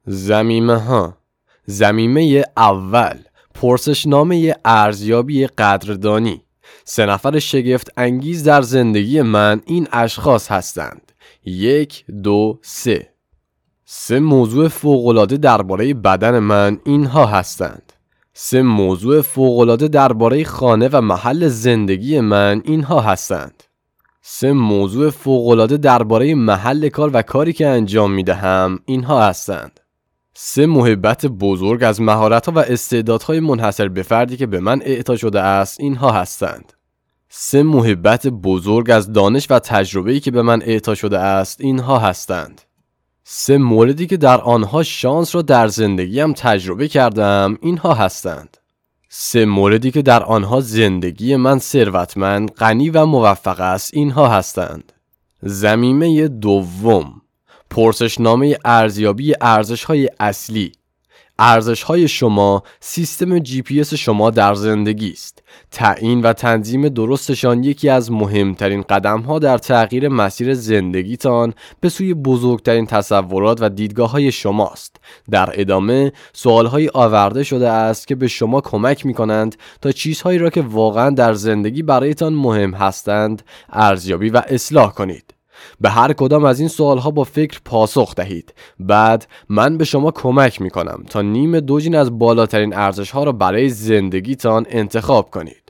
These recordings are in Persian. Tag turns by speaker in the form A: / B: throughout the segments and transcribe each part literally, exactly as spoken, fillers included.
A: ضمیمه ها. ضمیمه اول، پرسشنامه ارزیابی قدردانی. سه نفر شگفت انگیز در زندگی من این اشخاص هستند. یک، دو، سه. سه موضوع فوق‌العاده درباره بدن من اینها هستند. سه موضوع فوق‌العاده درباره خانه و محل زندگی من اینها هستند. سه موضوع فوق‌العاده درباره محل کار و کاری که انجام میدهم اینها هستند. سه محبت بزرگ از مهارت‌ها و استعدادهای منحصر به فردی که به من اعطا شده است اینها هستند. سه محبت بزرگ از دانش و تجربه‌ای که به من اعطا شده است اینها هستند. سه موردی که در آنها شانس را در زندگیم تجربه کردم اینها هستند. سه موردی که در آنها زندگی من ثروتمند، غنی و موفق است اینها هستند. ضمیمه دوم، پرسشنامه ارزیابی ارزش‌های اصلی. ارزش‌های شما سیستم جی پی اس شما در زندگی است. تعیین و تنظیم درستشان یکی از مهمترین قدم‌ها در تغییر مسیر زندگیتان به سوی بزرگترین تصورات و دیدگاه‌های شماست. در ادامه سوال‌هایی آورده شده است که به شما کمک می‌کنند تا چیزهایی را که واقعاً در زندگی برایتان مهم هستند ارزیابی و اصلاح کنید. به هر کدام از این سوالها با فکر پاسخ دهید. بعد من به شما کمک می کنم تا نیم دوجین از بالاترین ارزشها را برای زندگیتان انتخاب کنید.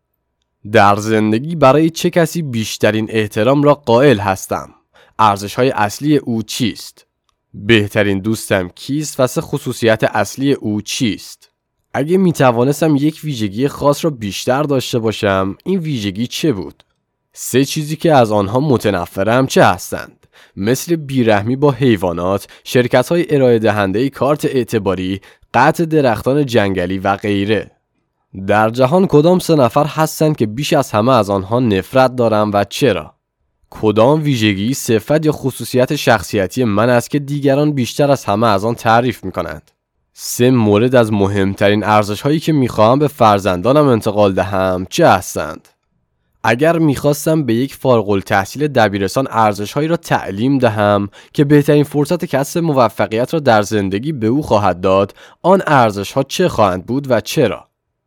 A: در زندگی برای چه کسی بیشترین احترام را قائل هستم؟ ارزشهای اصلی او چیست؟ بهترین دوستم کیست و سه خصوصیت اصلی او چیست؟ اگه می توانستم یک ویژگی خاص را بیشتر داشته باشم، این ویژگی چه بود؟ سه چیزی که از آنها متنفرم چه هستند؟ مثل بیرحمی با حیوانات، شرکت‌های ارائه دهنده کارت اعتباری، قطع درختان جنگلی و غیره. در جهان کدام سه نفر هستند که بیش از همه از آنها نفرت دارم و چرا؟ کدام ویژگی، صفت یا خصوصیت شخصیتی من است که دیگران بیشتر از همه از آن تعریف می‌کنند؟ سه مورد از مهمترین ارزش‌هایی که می‌خواهم به فرزندانم انتقال دهم چه هستند؟ اگر میخواستم به یک فارغ التحصیل دبیرستان ارزش‌هایی را تعلیم دهم که بهترین فرصت کسب موفقیت را در زندگی به او خواهد داد، آن ارزش‌ها چه خواهند بود و چرا؟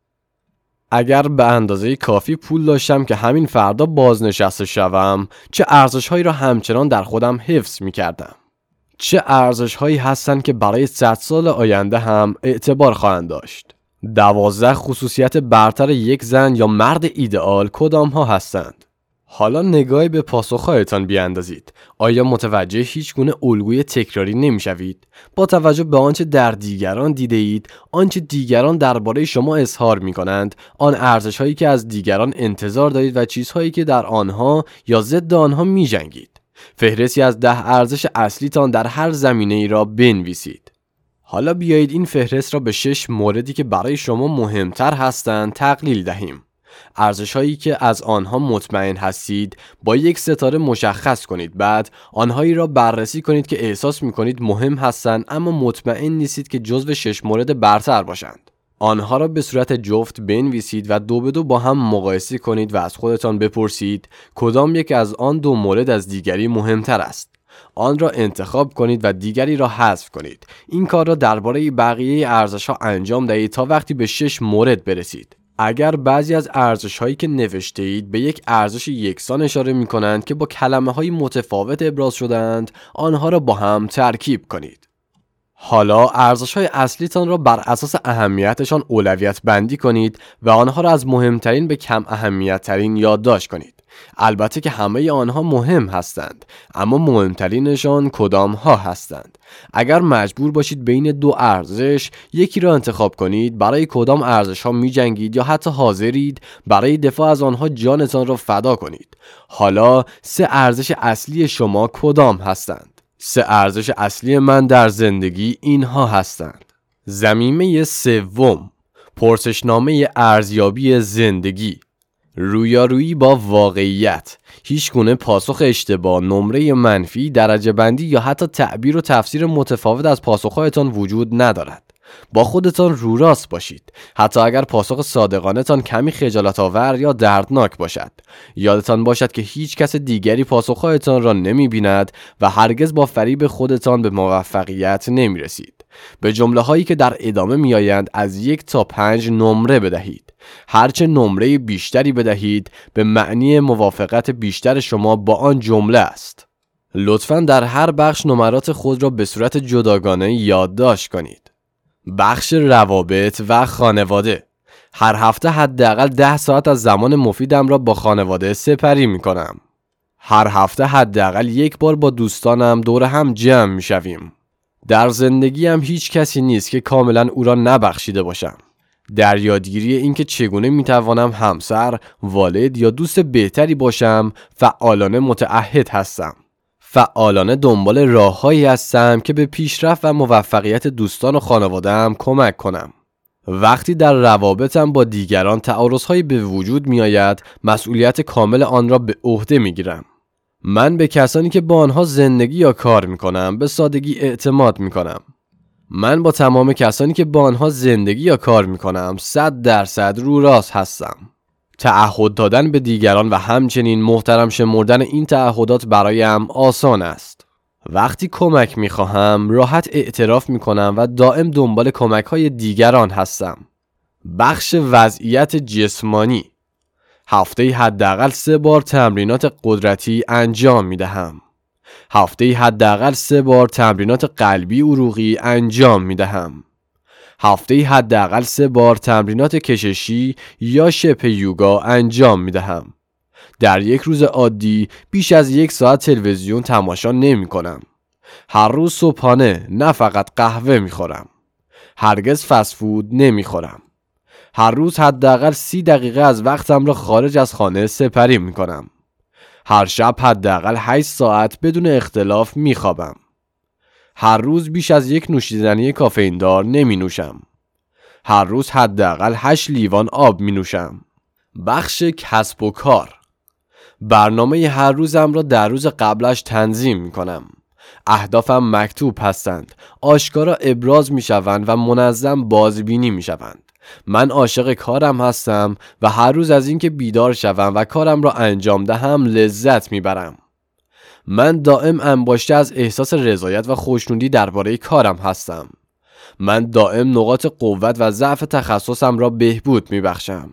A: اگر به اندازه کافی پول داشتم که همین فردا بازنشسته شوم، چه ارزش‌هایی را همچنان در خودم حفظ می‌کردم؟ چه ارزش‌هایی هستند که برای صد سال آینده هم اعتبار خواهند داشت؟ دوازده خصوصیت برتر یک زن یا مرد ایدئال کدام ها هستند؟ حالا نگاهی به پاسخهایتان بیاندازید. آیا متوجه هیچ گونه الگوی تکراری نمی‌شوید؟ با توجه به آنچه در دیگران دیده اید، آنچه دیگران درباره شما اظهار می‌کنند، آن ارزش‌هایی که از دیگران انتظار دارید و چیزهایی که در آنها یا ضد آنها می‌جنگید. فهرستی از ده ارزش اصلیتان در هر زمینه‌ای را بنویسید. حالا بیایید این فهرست را به شش موردی که برای شما مهمتر هستند تقلیل دهیم. ارزش‌هایی که از آنها مطمئن هستید با یک ستاره مشخص کنید. بعد آنهایی را بررسی کنید که احساس می‌کنید مهم هستند اما مطمئن نیستید که جزو شش مورد برتر باشند. آنها را به صورت جفت بنویسید و دو به دو با هم مقایسه کنید و از خودتان بپرسید کدام یک از آن دو مورد از دیگری مهمتر است. آن را انتخاب کنید و دیگری را حذف کنید. این کار را درباره بقیه ارزش‌ها انجام دهید تا وقتی به شش مورد برسید. اگر بعضی از ارزش‌هایی که نوشته اید به یک ارزش یکسان اشاره می‌کنند که با کلمه‌های متفاوت ابراز شده‌اند، آنها را با هم ترکیب کنید. حالا ارزش‌های اصلیتان را بر اساس اهمیتشان اولویت بندی کنید و آنها را از مهمترین به کم اهمیت‌ترین یادداشت کنید. البته که همه آنها مهم هستند، اما مهمترینشان کدام ها هستند؟ اگر مجبور باشید بین دو ارزش یکی را انتخاب کنید، برای کدام ارزش ها می جنگید یا حتی حاضرید برای دفاع از آنها جانتان را فدا کنید؟ حالا سه ارزش اصلی شما کدام هستند؟ سه ارزش اصلی من در زندگی اینها هستند. ضمیمه سوم، پرسشنامه ارزیابی زندگی. رویارویی با واقعیت. هیچ گونه پاسخ اشتباه، نمره منفی، درجه بندی یا حتی تعبیر و تفسیر متفاوت از پاسخهایتان وجود ندارد. با خودتان رو راست باشید، حتی اگر پاسخ صادقانه تان کمی خجالت آور یا دردناک باشد. یادتان باشد که هیچ کس دیگری پاسخهایتان را نمی بیند و هرگز با فریب خودتان به موفقیت نمی رسید. به جمله هایی که در ادامه می آیند از یک تا پنج نمره بدهید. هرچه نمره بیشتری بدهید به معنی موافقت بیشتر شما با آن جمله است. لطفاً در هر بخش نمرات خود را به صورت جداگانه یادداشت کنید. بخش روابط و خانواده. هر هفته حداقل ده ساعت از زمان مفیدم را با خانواده سپری می کنم. هر هفته حداقل یک بار با دوستانم دور هم جمع می شویم. در زندگیم هیچ کسی نیست که کاملا او را نبخشیده باشم. در یادگیری اینکه چگونه می توانم همسر، والد یا دوست بهتری باشم، فعالانه متعهد هستم. فعالانه دنبال راههایی هستم که به پیشرفت و موفقیت دوستان و خانواده‌ام کمک کنم. وقتی در روابطم با دیگران تعارض‌هایی به وجود می آید، مسئولیت کامل آن را به عهده می گیرم. من به کسانی که با آنها زندگی یا کار می کنم به سادگی اعتماد می کنم. من با تمام کسانی که با آنها زندگی یا کار می کنم صد درصد رو راست هستم. تعهد دادن به دیگران و همچنین محترم شمردن این تعهدات برایم آسان است. وقتی کمک می خواهم راحت اعتراف می کنم و دائم دنبال کمک های دیگران هستم. بخش وضعیت جسمانی. هفته حداقل سه بار تمرینات قدرتی انجام می دهم. هفته حداقل سه بار تمرینات قلبی عروقی انجام می دهم. هفته حداقل سه بار تمرینات کششی یا شبه یوگا انجام می دهم. در یک روز عادی بیش از یک ساعت تلویزیون تماشا نمی کنم. هر روز صبحانه نه فقط قهوه می خورم. هرگز فست فود نمی خورم. هر روز حداقل سی دقیقه از وقتم را خارج از خانه سپری می کنم. هر شب حداقل هشت ساعت بدون اختلاف می خوابم. هر روز بیش از یک نوشیدنی کافئین دار نمی نوشم. هر روز حداقل هشت لیوان آب می نوشم. بخش کسب و کار. برنامه هر روزم را در روز قبلش تنظیم می کنم. اهدافم مکتوب هستند، آشکارا ابراز می شوند و منظم بازبینی می شوند. من عاشق کارم هستم و هر روز از اینکه بیدار شوم و کارم را انجام دهم لذت می برم. من دائم انباشته از احساس رضایت و خوشنودی درباره کارم هستم. من دائم نقاط قوت و ضعف تخصصم را بهبود می بخشم.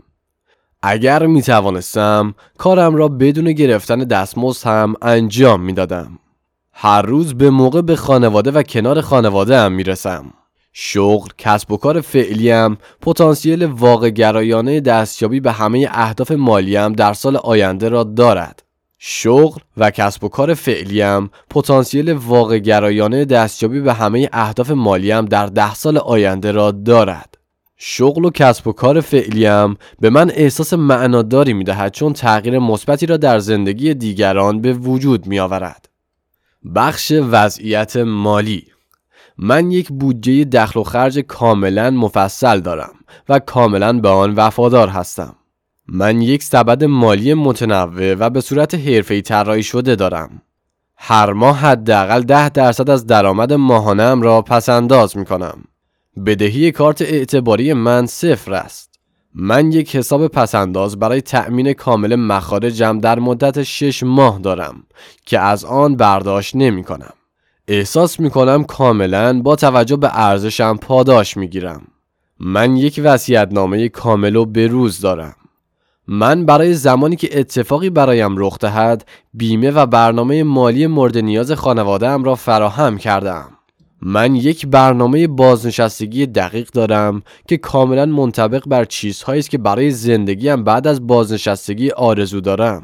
A: اگر می توانستم کارم را بدون گرفتن دستمزد هم انجام می دادم. هر روز به موقع به خانواده و کنار خانواده هم می رسم. شغل، کسب و کار فعلیم پتانسیل واقع گرایانه دستیابی به همه اهداف مالیم در سال آینده را دارد. شغل و کسب و کار فعلیم پتانسیل واقع گرایانه دستیابی به همه اهداف مالیم در ده سال آینده را دارد. شغل و کسب و کار فعلیم به من احساس معناداری می دهد چون تغییر مثبتی را در زندگی دیگران به وجود می آورد. بخش وضعیت مالی. من یک بودجه دخل و خرج کاملا مفصل دارم و کاملا به آن وفادار هستم. من یک سبد مالی متنوع و به صورت حرفه‌ای طراحی شده دارم. هر ماه حداقل ده درصد از درآمد ماهانه‌ام را پس‌انداز می‌کنم. بدهی کارت اعتباری من صفر است. من یک حساب پس‌انداز برای تأمین کامل مخارجم در مدت شش ماه دارم که از آن برداشت نمی‌کنم. احساس می‌کنم کاملاً با توجه به ارزشم پاداش می‌گیرم. من یک وصیت‌نامه کامل و بروز دارم. من برای زمانی که اتفاقی برایم رخ دهد بیمه و برنامه مالی مورد نیاز خانواده‌ام را فراهم کردم. من یک برنامه بازنشستگی دقیق دارم که کاملا منطبق بر چیزهایی است که برای زندگیم بعد از بازنشستگی آرزو دارم.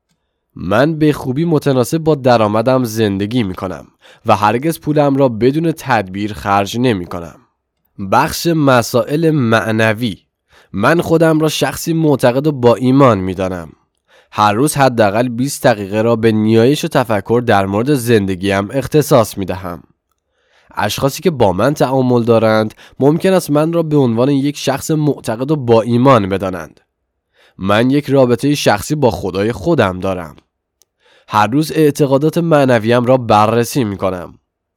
A: من به خوبی متناسب با درآمدم زندگی می کنم و هرگز پولم را بدون تدبیر خرج نمی کنم. بخش مسائل معنوی. من خودم را شخصی معتقد و با ایمان می دانم. هر روز حداقل بیست دقیقه را به نیایش و تفکر در مورد زندگیم اختصاص می دهم. اشخاصی که با من تعامل دارند ممکن است من را به عنوان یک شخص معتقد و با ایمان بدانند. من یک رابطه شخصی با خدای خودم دارم. هر روز اعتقادات معنویم را بررسی می کنم.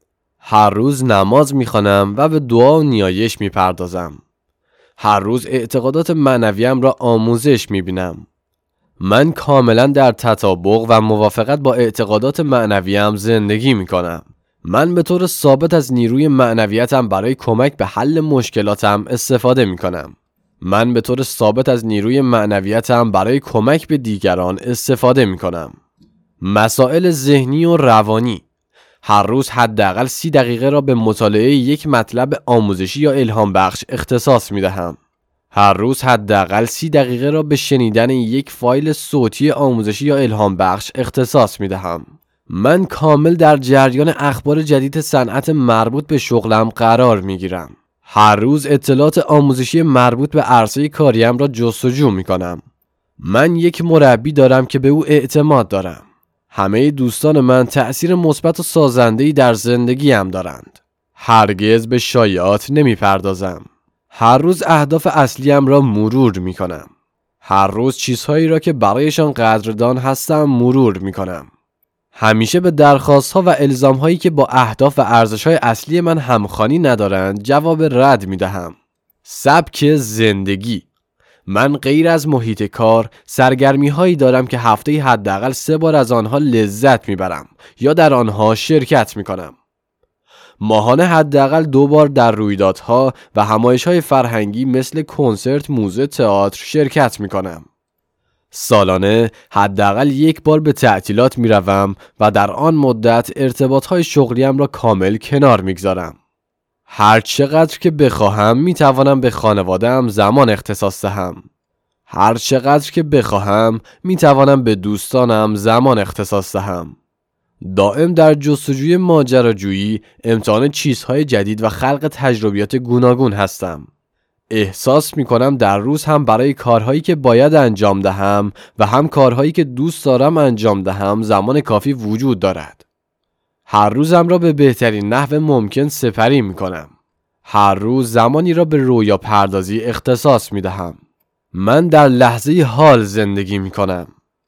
A: هر روز نماز میخوانم و به دعا و نیایش میپردازم. هر روز اعتقادات معنویم را آموزش میبینم. من کاملا در تطابق و موافقت با اعتقادات معنویم زندگی میکنم. من به طور ثابت از نیروی معنویتم برای کمک به حل مشکلاتم استفاده میکنم. من به طور ثابت از نیروی معنویتم برای کمک به دیگران استفاده میکنم. مسائل ذهنی و روانی. هر روز حداقل سی دقیقه را به مطالعه یک مطلب آموزشی یا الهام بخش اختصاص میدهم. هر روز حداقل سی دقیقه را به شنیدن یک فایل صوتی آموزشی یا الهام بخش اختصاص میدهم. من کامل در جریان اخبار جدید صنعت مربوط به شغلم قرار میگیرم. هر روز اطلاعات آموزشی مربوط به عرصه کاریم را جستجو میکنم. من یک مربی دارم که به او اعتماد دارم. همه دوستان من تأثیر مثبت و سازنده‌ای در زندگیم دارند. هرگز به شایعات نمیپردازم. هر روز اهداف اصلیم را مرور میکنم. هر روز چیزهایی را که برایشان قدردان هستم مرور میکنم. همیشه به درخواست‌ها و الزام‌هایی که با اهداف و ارزش‌های اصلی من همخوانی ندارند جواب رد میدهم. سبک زندگی. من غیر از محیط کار سرگرمی هایی دارم که هفته‌ای حداقل سه بار از آنها لذت میبرم یا در آنها شرکت میکنم. ماهانه حداقل دو بار در رویدادها و همایش‌های فرهنگی مثل کنسرت، موزه، تئاتر شرکت میکنم. سالانه حداقل یک بار به تعطیلات میروم و در آن مدت ارتباط‌های شغلیم را کامل کنار میگذارم. هر چقدر که بخواهم میتوانم به خانواده‌ام زمان اختصاص دهم. هر چقدر که بخواهم میتوانم به دوستانم زمان اختصاص دهم. دائم در جستجوی ماجراجویی، امتحان چیزهای جدید و خلق تجربیات گوناگون هستم. احساس میکنم در روز هم برای کارهایی که باید انجام دهم و هم کارهایی که دوست دارم انجام دهم زمان کافی وجود دارد. هر روزم را به بهترین نحو ممکن سپری میکنم. هر روز زمانی را به رویا پردازی اختصاص میدهم. من در لحظه حال زندگی میکنم.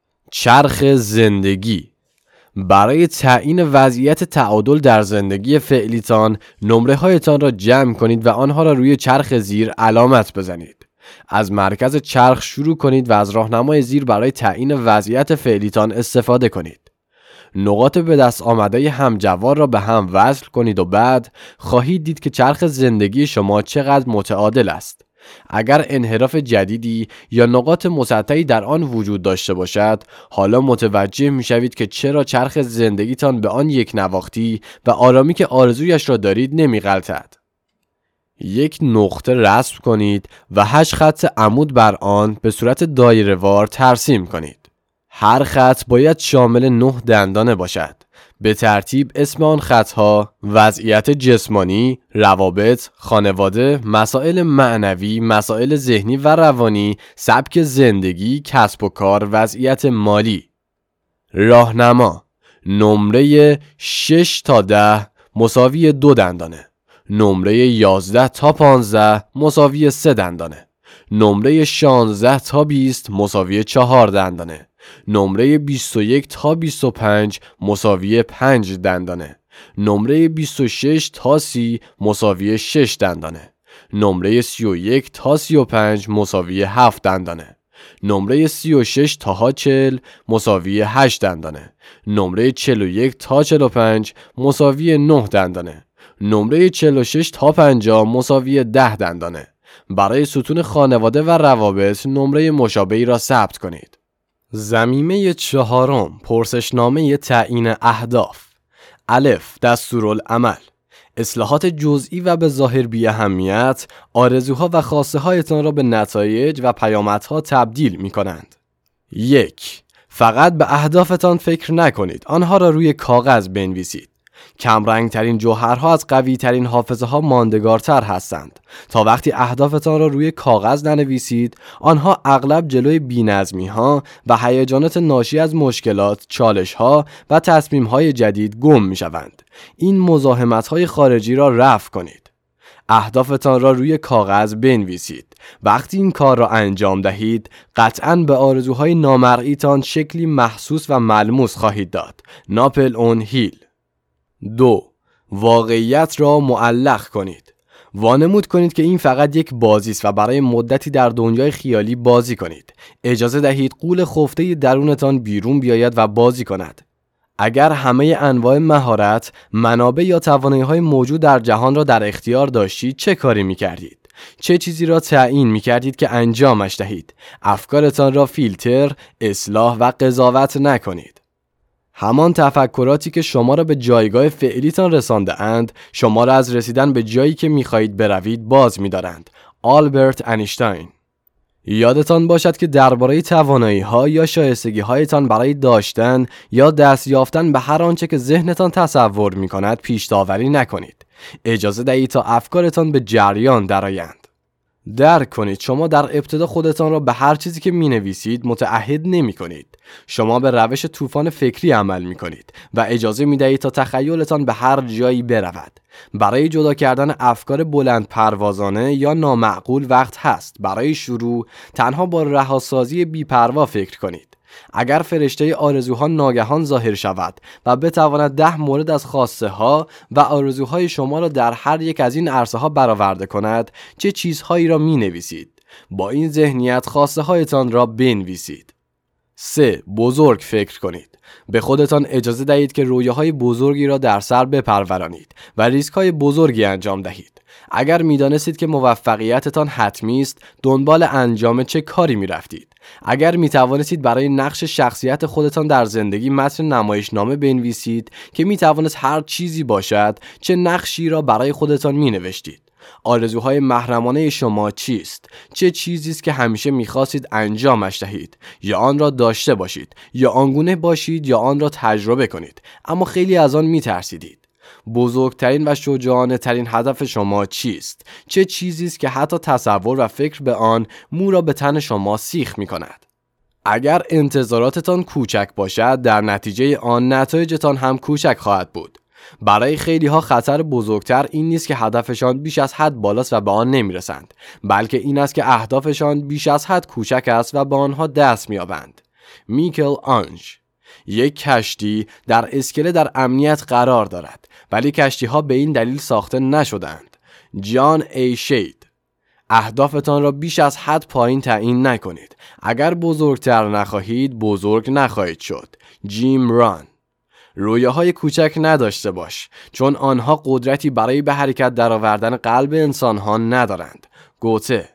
A: چرخ زندگی. برای تعیین وضعیت تعادل در زندگی فعلیتان نمره هایتان را جمع کنید و آنها را روی چرخ زیر علامت بزنید. از مرکز چرخ شروع کنید و از راهنمای زیر برای تعیین وضعیت فعلیتان استفاده کنید. نقاط به دست آمده همجوار را به هم وصل کنید و بعد خواهید دید که چرخ زندگی شما چقدر متعادل است. اگر انحراف جدیدی یا نقاط مسطحی در آن وجود داشته باشد، حالا متوجه می‌شوید که چرا چرخ زندگیتان به آن یک نواختی و آرامی که آرزویش را دارید نمی‌غلطد. یک نقطه رسم کنید و هشت خط عمود بر آن به صورت دایره‌وار ترسیم کنید. هر خط باید شامل نه دندانه باشد. به ترتیب اسم آن خطها: وضعیت جسمانی، روابط، خانواده، مسائل معنوی، مسائل ذهنی و روانی، سبک زندگی، کسب و کار، وضعیت مالی. راهنما: نمره شش تا ده مساوی دو دندانه. نمره یازده تا پانزده مساوی سه دندانه. نمره شانزده تا بیست مساوی چهار دندانه. نمره بیست و یک تا بیست و پنج مساوی پنج دندانه. نمره بیست و شش تا سی مساوی شش دندانه. نمره سی و یک تا سی و پنج مساوی هفت دندانه. نمره سی و شش تا چهل مساوی هشت دندانه. نمره چهل و یک تا چهل و پنج مساوی نه دندانه. نمره چهل و شش تا پنجاه مساوی ده دندانه. برای ستون خانواده و روابط نمره مشابهی را ثبت کنید. ضمیمه چهارم، پرسشنامه تعیین اهداف. الف، دستورالعمل. اصلاحات جزئی و به ظاهر بی اهمیت آرزوها و خواسته هایتان را به نتایج و پیامدها تبدیل می کنند. یک، فقط به اهدافتان فکر نکنید، آنها را روی کاغذ بنویسید. کمرنگ ترین جوهرها از قوی ترین حافظه ها ماندگارتر هستند. تا وقتی اهدافتان را روی کاغذ ننویسید، آنها اغلب جلوی بی‌نظمی ها و هیجانات ناشی از مشکلات، چالش ها و تصمیم های جدید گم می شوند. این مزاحمت های خارجی را رفع کنید. اهدافتان را روی کاغذ بنویسید. وقتی این کار را انجام دهید، قطعاً به آرزوهای نامرئیتان شکلی محسوس و ملموس خواهید داد. ناپل اون هیل. دو، واقعیت را معلق کنید. وانمود کنید که این فقط یک بازی است و برای مدتی در دنیای خیالی بازی کنید. اجازه دهید غول خفته درونتان بیرون بیاید و بازی کند. اگر همه انواع مهارت، منابع یا توانایی‌های موجود در جهان را در اختیار داشتید، چه کاری می‌کردید؟ چه چیزی را تعیین می‌کردید که انجامش دهید؟ افکارتان را فیلتر، اصلاح و قضاوت نکنید. همان تفکراتی که شما را به جایگاه فعلیتان رسانده اند، شما را از رسیدن به جایی که می‌خواهید بروید باز می‌دارند. آلبرت اینشتین. یادتان باشد که درباره توانایی‌ها یا شایستگی‌هایتان برای داشتن یا دست یافتن به هر آنچه که ذهنتان تصور می‌کند پیش داوری نکنید. اجازه دهید تا افکارتان به جریان درآیند. درک کنید شما در ابتدا خودتان را به هر چیزی که می‌نویسید متعهد نمی‌کنید. شما به روش طوفان فکری عمل می‌کنید و اجازه می‌دهید تا تخیلتان به هر جایی برود. برای جدا کردن افکار بلند پروازانه یا نامعقول وقت هست. برای شروع تنها با رهاسازی بی‌پروا فکر کنید. اگر فرشته آرزوها ناگهان ظاهر شود و بتواند ده مورد از خواسته ها و آرزوهای شما را در هر یک از این عرصه ها برآورده کند، چه چیزهایی را می نویسید؟ با این ذهنیت خواسته هایتان را بنویسید. سه. بزرگ فکر کنید. به خودتان اجازه دهید که رویاهای بزرگی را در سر بپرورانید و ریسک‌های بزرگی انجام دهید. اگر می‌دانستید که موفقیتتان حتمی است، دنبال انجام چه کاری می‌رفتید؟ اگر می‌توانستید برای نقش شخصیت خودتان در زندگی متن نمایشنامه بنویسید که می‌توانست هر چیزی باشد، چه نقشی را برای خودتان می‌نوشتید؟ آرزوهای محرمانه شما چیست؟ چه چیزی است که همیشه می‌خواستید انجامش دهید یا آن را داشته باشید یا آنگونه باشید یا آن را تجربه کنید اما خیلی از آن می‌ترسیدید؟ بزرگترین و شجاعانه ترین هدف شما چیست؟ چه چیزی است که حتی تصور و فکر به آن مو را به تن شما سیخ می‌کند؟ اگر انتظاراتتان کوچک باشد، در نتیجه آن نتایجتان هم کوچک خواهد بود. برای خیلی ها خطر بزرگتر این نیست که هدفشان بیش از حد بالاست و به آن نمیرسند، بلکه این است که اهدافشان بیش از حد کوچک است و به آنها دست می‌یابند. میکل آنژ. یک کشتی در اسکله در امنیت قرار دارد، ولی کشتی ها به این دلیل ساخته نشدند. جان ای شید. اهدافتان را بیش از حد پایین تعیین نکنید. اگر بزرگتر نخواهید، بزرگ نخواهید شد. جیم ران. رویاهای کوچک نداشته باش، چون آنها قدرتی برای به حرکت درآوردن قلب انسانها ندارند. گوته.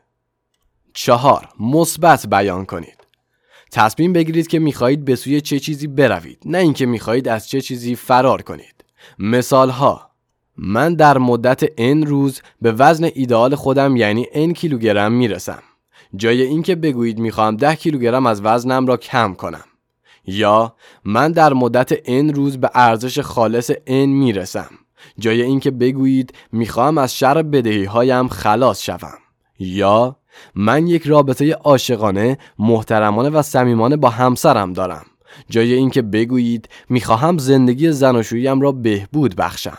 A: چهار. مثبت بیان کنید. تصمیم بگیرید که می‌خواهید به سوی چه چیزی بروید، نه اینکه می‌خواهید از چه چیزی فرار کنید. مثال‌ها: من در مدت N روز به وزن ایدئال خودم یعنی N کیلوگرم میرسم. جای اینکه بگویید می‌خواهم ده کیلوگرم از وزنم را کم کنم. یا من در مدت N روز به ارزش خالص N میرسم. جای اینکه بگویید می‌خواهم از شر بدهی‌هایم خلاص شوم. یا من یک رابطه عاشقانه، محترمانه و صمیمانه با همسرم دارم. جای اینکه بگویید میخواهم زندگی زناشوییم را بهبود بخشم.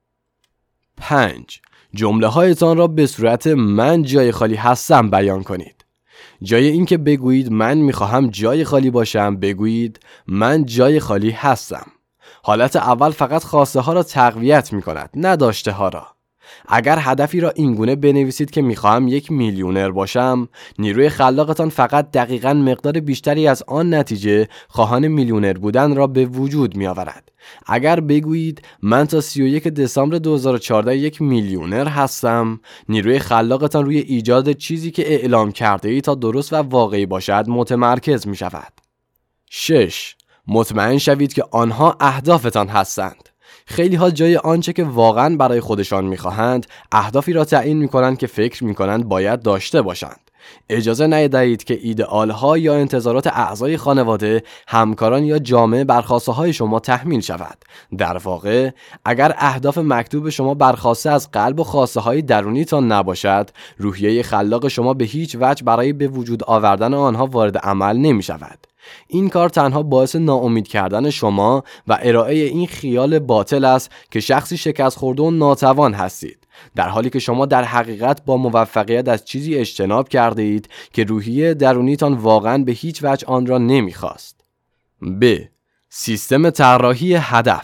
A: پنج. جمله هایتان را به صورت من جای خالی هستم بیان کنید. جای اینکه بگویید من میخواهم جای خالی باشم، بگویید من جای خالی هستم. حالت اول فقط خواسته ها را تقویت میکند، نه داشته ها را. اگر هدفی را اینگونه بنویسید که میخواهم یک میلیونر باشم، نیروی خلاقتان فقط دقیقاً مقدار بیشتری از آن نتیجه خواهان میلیونر بودن را به وجود می آورد. اگر بگویید من تا سی و یک دسامبر دو هزار و چهارده یک میلیونر هستم، نیروی خلاقتان روی ایجاد چیزی که اعلام کرده ای تا درست و واقعی باشد متمرکز می شود. شش. مطمئن شوید که آنها اهدافتان هستند. خیلی ها جای آنچه که واقعاً برای خودشان می‌خواهند، اهدافی را تعیین می‌کنند که فکر می‌کنند باید داشته باشند. اجازه ندهید که ایدئال‌ها یا انتظارات اعضای خانواده، همکاران یا جامعه بر خواسته‌های شما تحمیل شود. در واقع، اگر اهداف مکتوب شما برخواسته از قلب و خواسته‌های درونیتان نباشد، روحیه خلاق شما به هیچ وجه برای به وجود آوردن آنها وارد عمل نمی‌شود. این کار تنها باعث ناامید کردن شما و ارائه این خیال باطل است که شخصی شکست خورده و ناتوان هستید، در حالی که شما در حقیقت با موفقیت از چیزی اجتناب کرده اید که روحیه درونیتان واقعاً به هیچ وجه آن را نمیخواست. ب. سیستم طراحی هدف.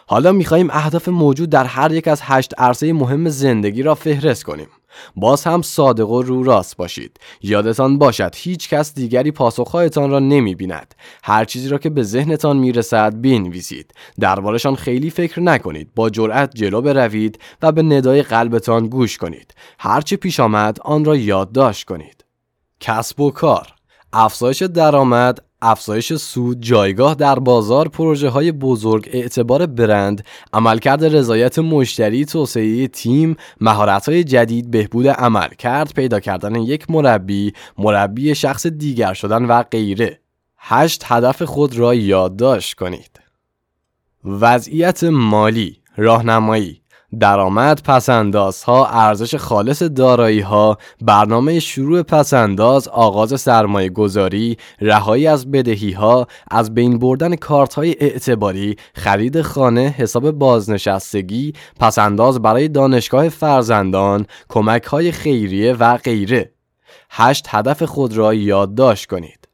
A: حالا می‌خوایم اهداف موجود در هر یک از هشت عرصه مهم زندگی را فهرست کنیم. باز هم صادق و رو راست باشید. یادتان باشد هیچ کس دیگری پاسخهایتان را نمی‌بیند. هر چیزی را که به ذهنتان میرسد بنویسید. دربارشان خیلی فکر نکنید. با جرأت جلو بروید و به ندای قلبتان گوش کنید. هر چه پیش آمد آن را یادداشت کنید. کسب و کار، افزایش درآمد، افزایش سود، جایگاه در بازار، پروژه های بزرگ، اعتبار برند، عملکرد رضایت مشتری، توسعه تیم، مهارت های جدید، بهبود عملکرد، پیدا کردن یک مربی، مربی شخص دیگر شدن و غیره. هشت هدف خود را یادداشت کنید. وضعیت مالی، راهنمایی، درآمد، پس‌اندازها، ارزش خالص دارایی‌ها، برنامه شروع پس‌انداز، آغاز سرمایه‌گذاری، رهایی از بدهی‌ها، از بین بردن کارت‌های اعتباری، خرید خانه، حساب بازنشستگی، پس‌انداز برای دانشگاه فرزندان، کمک‌های خیریه و غیره. هشت هدف خود را یادداشت کنید.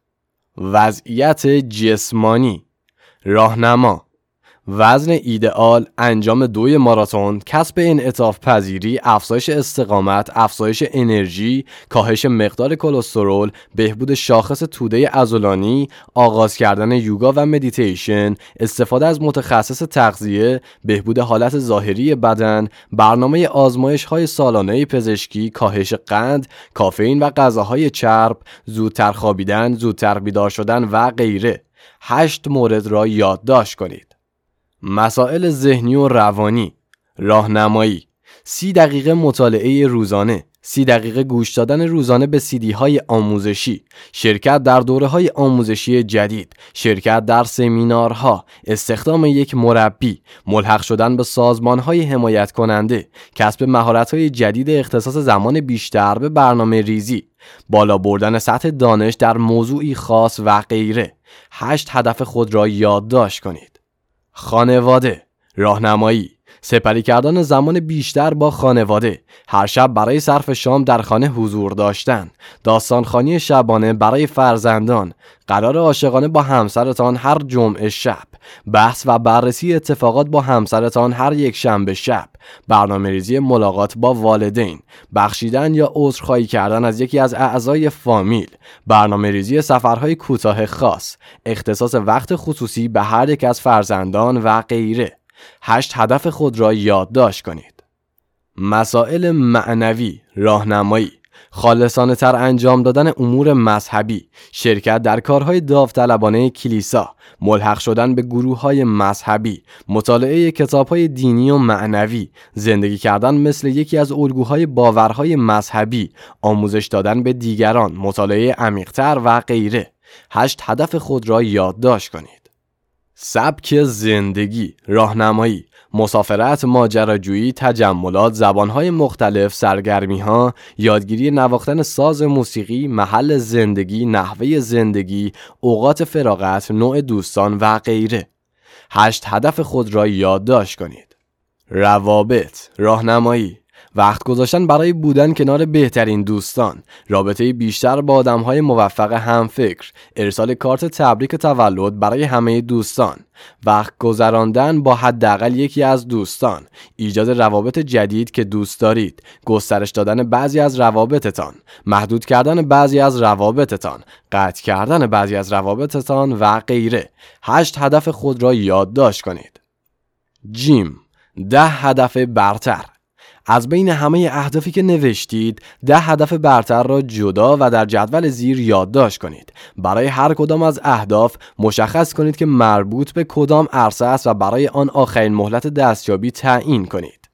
A: وضعیت جسمانی، راهنما، وزن ایدئال، انجام دوی ماراتون، کسب انعطاف پذیری، افزایش استقامت، افزایش انرژی، کاهش مقدار کلسترول، بهبود شاخص توده عضلانی، آغاز کردن یوگا و مدیتیشن، استفاده از متخصص تغذیه، بهبود حالت ظاهری بدن، برنامه آزمایش‌های سالانه پزشکی، کاهش قند، کافئین و غذاهای چرب، زودتر خوابیدن، زودتر بیدار شدن و غیره. هشت مورد را یادداشت کنید. مسائل ذهنی و روانی، راهنمایی، سی دقیقه مطالعه روزانه، سی دقیقه گوش دادن روزانه به سیدی های آموزشی، شرکت در دوره های آموزشی جدید، شرکت در سمینارها، استخدام یک مربی، ملحق شدن به سازمان های حمایت کننده، کسب مهارت های جدید، اختصاص زمان بیشتر به برنامه ریزی، بالا بردن سطح دانش در موضوعی خاص و غیره. هشت هدف خود را یادداشت کنید. خانواده، راهنمایی، سپری کردن زمان بیشتر با خانواده، هر شب برای صرف شام در خانه حضور داشتن، داستانخوانی شبانه برای فرزندان، قرار عاشقانه با همسرتان هر جمعه شب، بحث و بررسی اتفاقات با همسرتان هر یک شنبه شب، برنامه‌ریزی ملاقات با والدین، بخشیدن یا عذرخواهی کردن از یکی از اعضای فامیل، برنامه‌ریزی سفرهای کوتاه خاص، اختصاص وقت خصوصی به هر یک از فرزندان و غیره. هشت هدف خود را یادداشت کنید. مسائل معنوی، راهنمایی، خالصانه تر انجام دادن امور مذهبی، شرکت در کارهای داوطلبانه کلیسا، ملحق شدن به گروه‌های مذهبی، مطالعه کتاب‌های دینی و معنوی، زندگی کردن مثل یکی از الگوهای باورهای مذهبی، آموزش دادن به دیگران، مطالعه عمیق‌تر و غیره. هشت هدف خود را یادداشت کنید. سبک زندگی، راهنمایی، مسافرت، ماجراجویی، تجملات، زبانهای مختلف، سرگرمیها، یادگیری نواختن ساز موسیقی، محل زندگی، نحوه زندگی، اوقات فراغت، نوع دوستان و غیره. هشت هدف خود را یادداشت کنید. روابط، راهنمایی، وقت گذاشتن برای بودن کنار بهترین دوستان، رابطه بیشتر با آدم‌های موفق همفکر، ارسال کارت تبریک تولد برای همه دوستان، وقت گذراندن با حداقل یکی از دوستان، ایجاد روابط جدید که دوست دارید، گسترش دادن بعضی از روابطتان، محدود کردن بعضی از روابطتان، قطع کردن بعضی از روابطتان و غیره. هشت هدف خود را یادداشت کنید. جیم، ده هدف برتر. از بین همه اهدافی که نوشتید، ده هدف برتر را جدا و در جدول زیر یادداشت کنید. برای هر کدام از اهداف مشخص کنید که مربوط به کدام عرصه است و برای آن آخرین مهلت دستیابی تعیین کنید.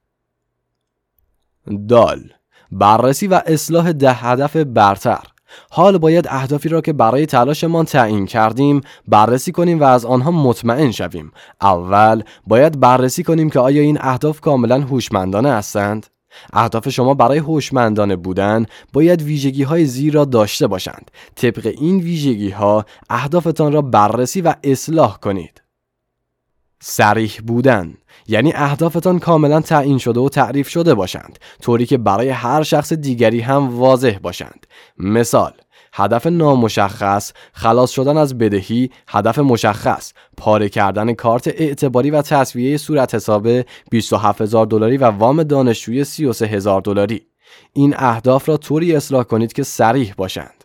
A: دال، بررسی و اصلاح ده هدف برتر. حال باید اهدافی را که برای تلاشمان تعیین کردیم بررسی کنیم و از آنها مطمئن شویم. اول باید بررسی کنیم که آیا این اهداف کاملا هوشمندانه هستند؟ اهداف شما برای هوشمندانه بودن باید ویژگی‌های زیر را داشته باشند. طبق این ویژگی‌ها اهدافتان را بررسی و اصلاح کنید. صریح بودن، یعنی اهدافتان کاملا تعیین شده و تعریف شده باشند، طوری که برای هر شخص دیگری هم واضح باشند. مثال: هدف نامشخص، خلاص شدن از بدهی. هدف مشخص، پاره کردن کارت اعتباری و تسویه صورت حساب بیست و هفت هزار دلاری و وام دانشجویی سی و سه هزار دلاری. این اهداف را طوری اصلاح کنید که صریح باشند.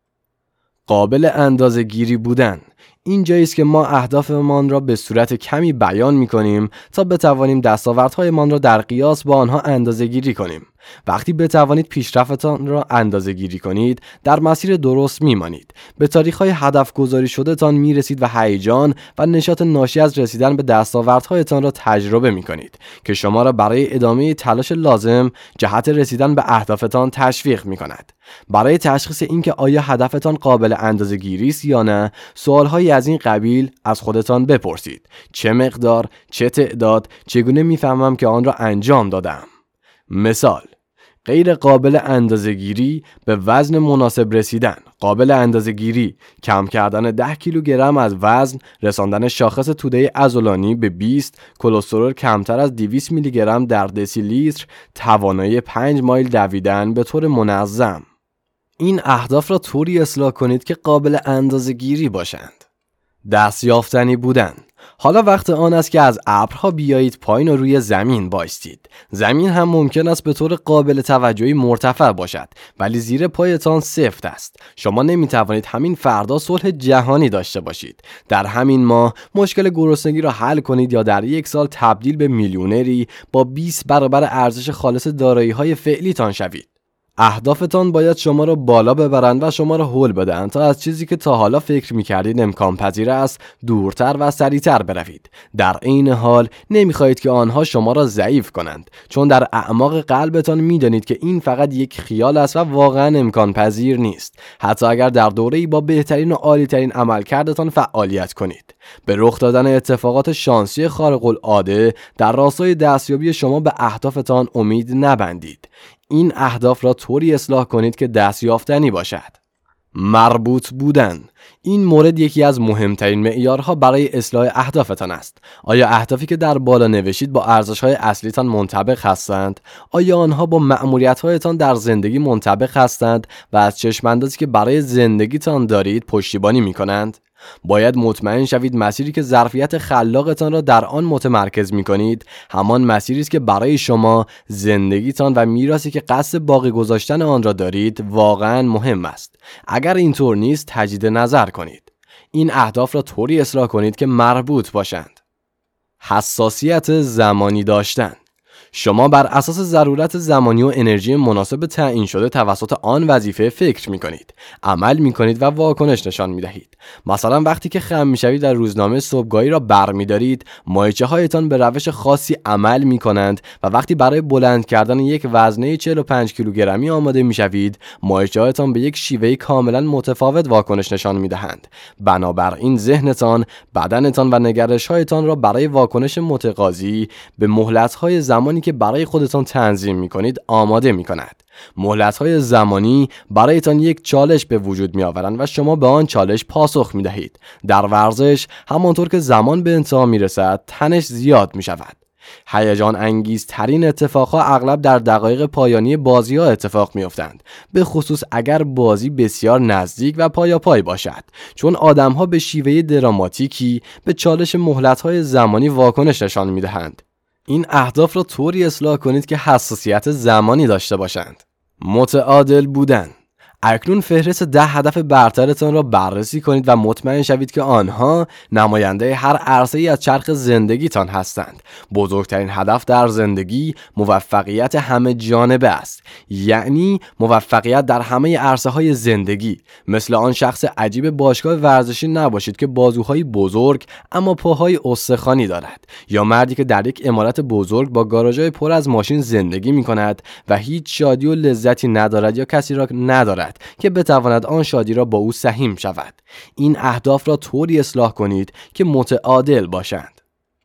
A: قابل اندازه‌گیری بودن. این جایی است که ما اهدافمان را به صورت کمی بیان می‌کنیم تا بتوانیم دستاوردهایمان را در قیاس با آنها اندازه‌گیری کنیم. وقتی بتوانید پیشرفتتان را اندازه‌گیری کنید، در مسیر درست می‌مانید. به تاریخ‌های هدف گذاری شده‌تان می‌رسید و هیجان و نشاط ناشی از رسیدن به دستاوردهایتان را تجربه می‌کنید که شما را برای ادامه تلاش لازم جهت رسیدن به اهدافتان تشویق می‌کند. برای تشخیص اینکه آیا هدفتان قابل اندازه‌گیری است یا نه، سوال‌هایی از این قبیل از خودتان بپرسید: چه مقدار، چه تعداد، چگونه می‌فهمم که آن را انجام دادم؟ مثال: غیر قابل اندازه‌گیری، به وزن مناسب رسیدن. قابل اندازه‌گیری، کم کردن ده کیلوگرم از وزن، رساندن شاخص توده عضلانی به بیست، کلسترول کمتر از دویست میلی گرم در دسی لیتر، توانایی پنج مایل دویدن به طور منظم. این اهداف را طوری اصلاح کنید که قابل اندازه‌گیری باشند. دستیافتنی بودن. حالا وقت آن است که از ابرها بیایید پایین و روی زمین بایستید. زمین هم ممکن است به طور قابل توجهی مرتفع باشد، ولی زیر پایتان سفت است. شما نمی توانید همین فردا صلح جهانی داشته باشید. در همین ماه مشکل گرسنگی را حل کنید یا در یک سال تبدیل به میلیونری با بیست برابر ارزش خالص دارایی‌های فعلیتان شوید. اهدافتان باید شما را بالا ببرند و شما را هول بدهند تا از چیزی که تا حالا فکر می‌کردید امکان پذیر است دورتر و سریعتر بروید. در عین حال نمی‌خواهید که آنها شما را ضعیف کنند، چون در اعماق قلبتان می‌دانید که این فقط یک خیال است و واقعاً امکان پذیر نیست، حتی اگر در دوره‌ای با بهترین و عالی‌ترین عملکردتان فعالیت کنید. به رخ دادن اتفاقات شانسی خارق العاده در راستای دستیابی شما به اهدافتان امید نبندید. این اهداف را طوری اصلاح کنید که دستیافتنی باشد. مربوط بودن. این مورد یکی از مهمترین معیارها برای اصلاح اهدافتان است. آیا اهدافی که در بالا نوشید با ارزش‌های اصلیتان منطبق هستند؟ آیا آنها با مأموریت‌هایتان در زندگی منطبق هستند و از چشم‌اندازی که برای زندگیتان دارید پشتیبانی می‌کنند؟ باید مطمئن شوید مسیری که ظرفیت خلاقتان را در آن متمرکز می‌کنید همان مسیری است که برای شما، زندگیتان و میراثی که قصد باقی گذاشتن آن را دارید واقعاً مهم است. اگر اینطور نیست تجدید نظر کنید. این اهداف را طوری اصلاح کنید که مربوط باشند. حساسیت زمانی داشتن. شما بر اساس ضرورت زمانی و انرژی مناسب تعیین شده توسط آن وظیفه فکر می کنید، عمل می کنید و واکنش نشان می دهید. مثلا وقتی که خم می شوید در روزنامه صبحگاهی را برمی دارید، مایچه هایتان به روش خاصی عمل می کنند و وقتی برای بلند کردن یک وزنه چهل و پنج کیلوگرمی آماده می شوید، مایچه هایتان به یک شیوه کاملا متفاوت واکنش نشان می دهند. بنابراین ذهنتان، بدنتان و نگرش هایتان را برای واکنش متقاضی به مهلت های زمانی که برای خودتان تنظیم می کنید آماده می کند. مهلت‌های زمانی برایتان یک چالش به وجود می آورند و شما به آن چالش پاسخ می دهید. در ورزش همانطور که زمان به انتها می رسد تنش زیاد می شود. هیجان انگیزترین اتفاقها اغلب در دقایق پایانی بازی‌ها اتفاق می‌افتند، به خصوص اگر بازی بسیار نزدیک و پایاپای باشد، چون آدم‌ها به شیوه دراماتیکی به چالش مهلت‌های زمانی واکنش نشان می‌دهند. این اهداف را طوری اصلاح کنید که حساسیت زمانی داشته باشند. متعادل بودن. اکنون فهرست ده هدف برترتان را بررسی کنید و مطمئن شوید که آنها نماینده هر عرصه‌ای از چرخ زندگیتان هستند. بزرگترین هدف در زندگی موفقیت همه جانبه است، یعنی موفقیت در همه عرصه‌های زندگی. مثل آن شخص عجیب باشگاه ورزشی نباشید که بازوهای بزرگ اما پاهای استخوانی دارد، یا مردی که در یک عمارت بزرگ با گاراژهای پر از ماشین زندگی می‌کند و هیچ شادی و لذتی ندارد یا کسی را ندارد که بتواند آن شادی را با او سهیم شود. این اهداف را طوری اصلاح کنید که متعادل باشند.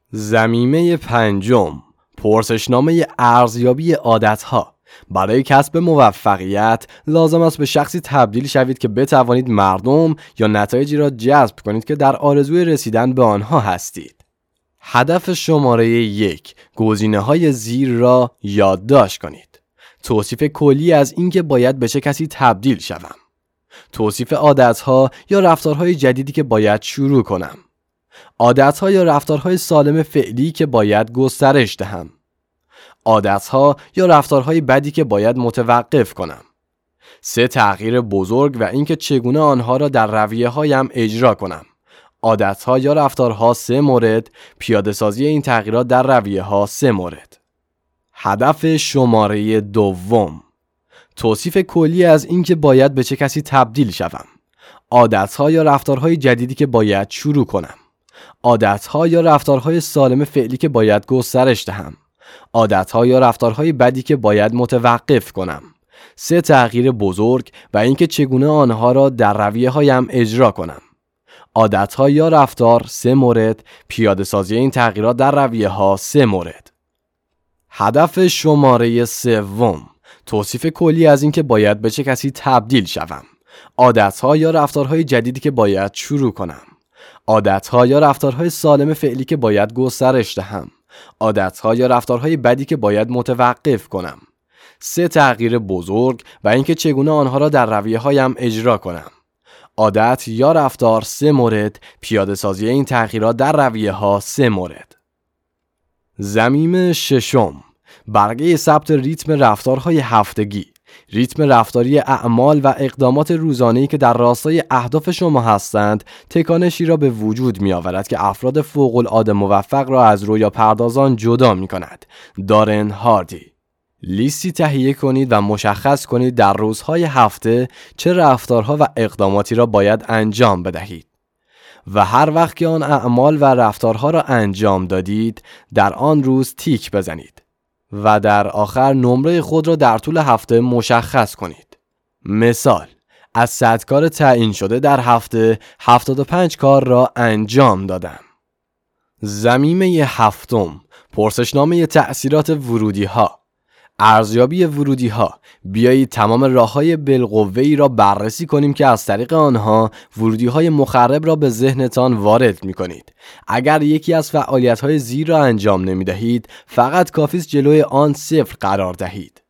A: ضمیمه پنجم، پرسشنامه ارزیابی عادتها. برای کسب موفقیت لازم است به شخصی تبدیل شوید که بتوانید مردم یا نتایجی را جذب کنید که در آرزوی رسیدن به آنها هستید. هدف شماره یک، گزینه‌های زیر را یادداشت کنید. توصیف کلی از اینکه باید به چه کسی تبدیل شوم. توصیف عادت‌ها یا رفتارهای جدیدی که باید شروع کنم. عادت‌ها یا رفتارهای سالم فعلی که باید گسترش دهم. عادت‌ها یا رفتارهای بدی که باید متوقف کنم. سه تغییر بزرگ و اینکه چگونه آنها را در رویه‌هایم اجرا کنم. عادت‌ها یا رفتارها سه مورد، پیاده‌سازی این تغییرات در رویه‌ها سه مورد. هدف شماره دوم، توصیف کلی از اینکه باید به چه کسی تبدیل شوم. عادت‌ها یا رفتارهای جدیدی که باید شروع کنم. عادت‌ها یا رفتارهای سالم فعلی که باید گسترش دهم. عادت‌ها یا رفتارهای بدی که باید متوقف کنم. سه تغییر بزرگ و اینکه چگونه آنها را در رویه‌هایم اجرا کنم. عادت‌ها یا رفتار سه مورد، پیاده‌سازی این تغییرات در رویه‌ها سه مورد. هدف شماره سوم، توصیف کلی از اینکه باید به چه کسی تبدیل شوم. عادت‌ها یا رفتارهای جدیدی که باید شروع کنم. عادت‌ها یا رفتارهای سالم فعلی که باید گسترش دهم. عادت‌ها یا رفتارهای بدی که باید متوقف کنم. سه تغییر بزرگ و اینکه چگونه آنها را در رویه‌هایم اجرا کنم. عادت یا رفتار سه مورد، پیاده‌سازی این تغییرات در رویه‌ها سه مورد. ضمیم ششم، برگه ثبت ریتم رفتارهای هفتگی. ریتم رفتاری اعمال و اقدامات روزانه‌ای که در راستای اهداف شما هستند، تکانشی را به وجود می‌آورد که افراد فوق‌العاده موفق را از رویا پردازان جدا می‌کند. دارن هاردی. لیستی تهیه کنید و مشخص کنید در روزهای هفته چه رفتارها و اقداماتی را باید انجام بدهید. و هر وقت که آن اعمال و رفتارها را انجام دادید، در آن روز تیک بزنید. و در آخر نمره خود را در طول هفته مشخص کنید. مثال، از صد کار تعیین شده در هفته هفتاد و پنج کار را انجام دادم. ضمیمه هفتم، پرسشنامه تأثیرات ورودی ها. ارزیابی ورودی ها. بیایید تمام راه‌های بالقوه‌ای را بررسی کنیم که از طریق آنها ورودی های مخرب را به ذهنتان وارد می کنید. اگر یکی از فعالیت های زیر را انجام نمی دهید، فقط کافی است جلوی آن صفر قرار دهید.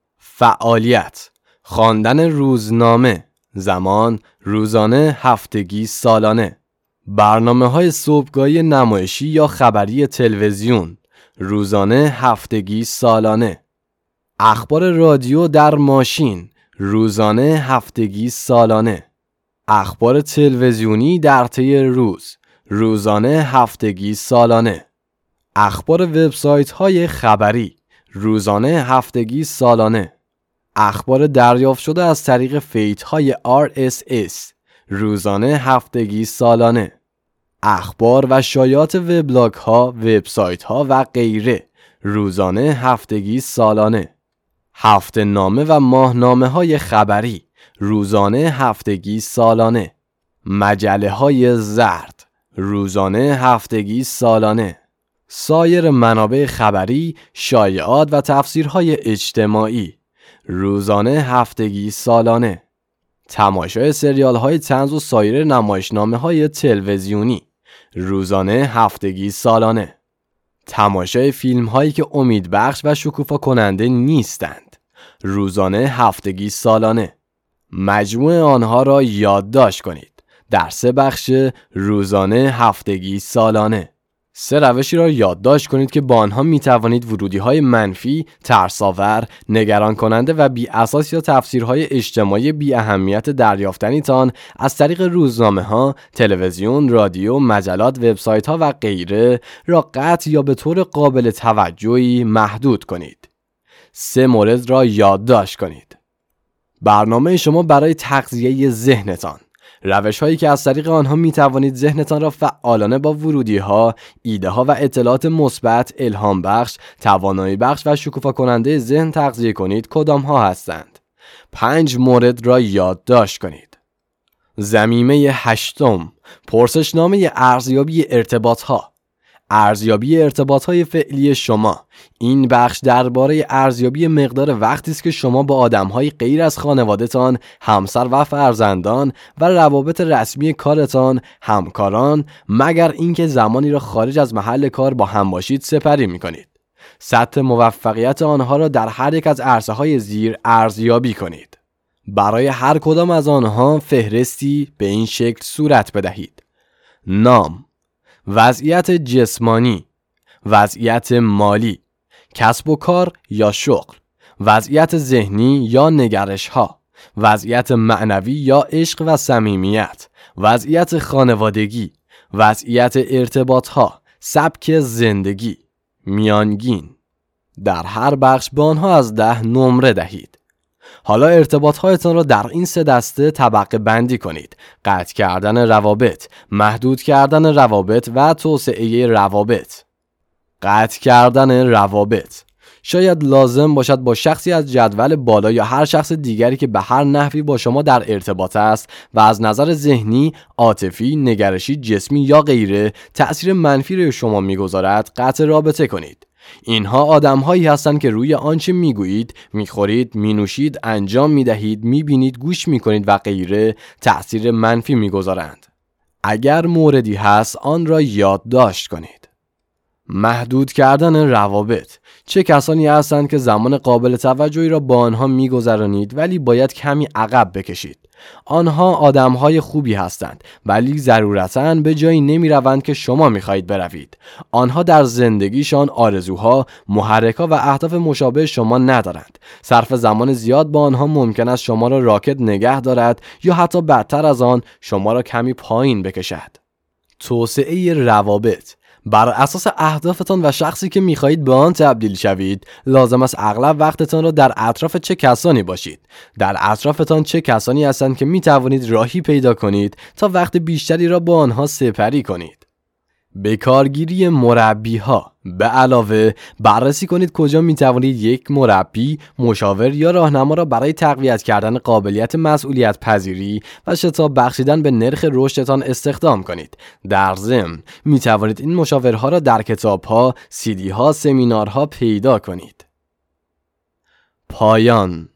A: فعالیت: خواندن روزنامه. زمان: روزانه، هفتگی، سالانه. برنامه های صبحگاهی نمایشی یا خبری تلویزیون. روزانه، هفتگی، سالانه. اخبار رادیو در ماشین. روزانه، هفتگی، سالانه. اخبار تلویزیونی در طی روز. روزانه، هفتگی، سالانه. اخبار وبسایت های خبری. روزانه، هفتگی، سالانه. اخبار دریافت شده از طریق فیت های آر اس اس. روزانه، هفتگی، سالانه. اخبار و شایعات وبلاگ ها، وبسایت ها و غیره. روزانه، هفتگی، سالانه. هفته نامه و ماهنامه های خبری. روزانه، هفتگی، سالانه. مجله های زرد. روزانه، هفتگی، سالانه. سایر منابع خبری، شایعات و تفسیرهای اجتماعی. روزانه، هفتگی، سالانه. تماشای سریال های طنز و سایر نمایشنامه های تلویزیونی. روزانه، هفتگی، سالانه. تماشای فیلم هایی که امیدبخش و شکوفا کننده نیستند. روزانه، هفتگی، سالانه. مجموع آنها را یادداشت کنید. در سه بخش روزانه، هفتگی، سالانه. سه روشی را یادداشت کنید که با آنها می توانید ورودی های منفی، ترس‌آور، نگران کننده و بی اساس یا تفسیرهای اجتماعی بی اهمیت دریافتنیتان از طریق روزنامه ها، تلویزیون، رادیو، مجلات، وبسایت ها و غیره را قطع یا به طور قابل توجهی محدود کنید. سه مورد را یادداشت کنید. برنامه شما برای تغذیه ذهنتان. روش هایی که از طریق آنها می توانید ذهنتان را فعالانه با ورودی ها، ایده ها و اطلاعات مثبت، الهام بخش، توانایی بخش و شکوفا کننده ذهن تغذیه کنید کدام ها هستند؟ پنج مورد را یادداشت کنید. ضمیمه هشتم، پرسشنامه ارزیابی ارتباط ها. ارزیابی ارتباط‌های فعلی شما. این بخش درباره ارزیابی مقدار وقتی است که شما با آدم‌های غیر از خانواده‌تان، همسر و فرزندان و روابط رسمی کارتان، همکاران، مگر اینکه زمانی را خارج از محل کار با هم باشید سپری می‌کنید. سطح موفقیت آنها را در هر یک از عرصه‌های زیر ارزیابی کنید. برای هر کدام از آنها فهرستی به این شکل صورت بدهید: نام، وضعیت جسمانی، وضعیت مالی، کسب و کار یا شغل، وضعیت ذهنی یا نگرش ها، وضعیت معنوی یا عشق و صمیمیت، وضعیت خانوادگی، وضعیت ارتباط ها، سبک زندگی، میانگین. در هر بخش به آنها از ده نمره دهید. حالا ارتباط هایتان را در این سه دسته طبقه بندی کنید: قطع کردن روابط، محدود کردن روابط و توسعه روابط. قطع کردن روابط شاید لازم باشد با شخصی از جدول بالا یا هر شخص دیگری که به هر نحوی با شما در ارتباط است و از نظر ذهنی، عاطفی، نگرشی، جسمی یا غیره تأثیر منفی روی شما میگذارد قطع رابطه کنید. اینها آدم‌هایی هستند که روی آنچه میگویید، میخورید، مینوشید، انجام میدهید، میبینید، گوش میکنید و غیره تأثیر منفی میگذارند. اگر موردی هست آن را یادداشت کنید. محدود کردن روابط. چه کسانی هستند که زمان قابل توجهی را با آنها میگذرانید ولی باید کمی عقب بکشید؟ آنها آدمهای خوبی هستند ولی ضرورتاً به جایی نمی روند که شما می خواهید بروید. آنها در زندگیشان آرزوها، محرک‌ها و اهداف مشابه شما ندارند. صرف زمان زیاد با آنها ممکن است شما را راکد نگه دارد یا حتی بدتر از آن شما را کمی پایین بکشد. توسعه روابط. بر اساس اهدافتان و شخصی که می‌خواهید به آن تبدیل شوید، لازم است اغلب وقتتان را در اطراف چه کسانی باشید. در اطرافتان چه کسانی هستند که می‌توانید راهی پیدا کنید تا وقت بیشتری را با آنها سپری کنید. به کارگیری مربی ها. به علاوه بررسی کنید کجا می توانید یک مربی، مشاور یا راهنما را برای تقویت کردن قابلیت مسئولیت پذیری و شتاب بخشیدن به نرخ رشدتان استخدام کنید. در ضمن می توانید این مشاورها را در کتاب ها، سی دی ها، سمینارها پیدا کنید. پایان.